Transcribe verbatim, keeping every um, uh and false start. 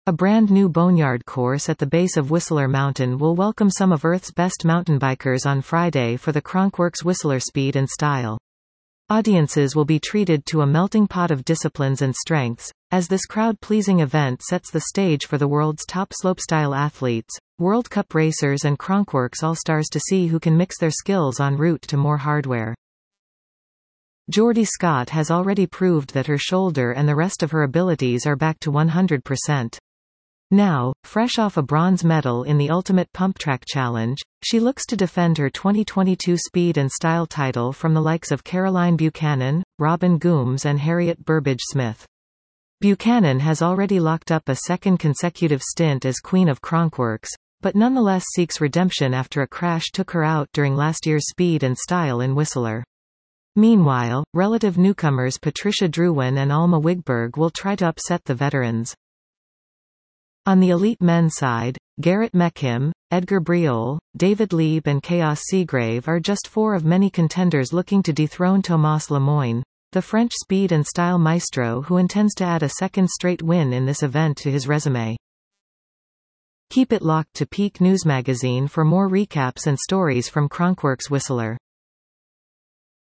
A brand new Boneyard course at the base of Whistler Mountain will welcome some of Earth's best mountain bikers on Friday for the Kronkworks Whistler Speed and Style. Audiences will be treated to a melting pot of disciplines and strengths, as this crowd-pleasing event sets the stage for the world's top slopestyle athletes, World Cup racers and Kronkworks all-stars to see who can mix their skills en route to more hardware. Geordie Scott has already proved that her shoulder and the rest of her abilities are back to one hundred percent. Now, fresh off a bronze medal in the Ultimate Pump Track Challenge, she looks to defend her twenty twenty-two Speed and Style title from the likes of Caroline Buchanan, Robin Gooms and Harriet Burbage-Smith. Buchanan has already locked up a second consecutive stint as Queen of Kronkworks, but nonetheless seeks redemption after a crash took her out during last year's Speed and Style in Whistler. Meanwhile, relative newcomers Patricia Drewin and Alma Wigberg will try to upset the veterans. On the elite men's side, Garrett Mechim, Edgar Briol, David Lieb and Chaos Seagrave are just four of many contenders looking to dethrone Thomas Lemoyne, the French speed and style maestro who intends to add a second straight win in this event to his resume. Keep it locked to Peak News Magazine for more recaps and stories from Kronkworks Whistler.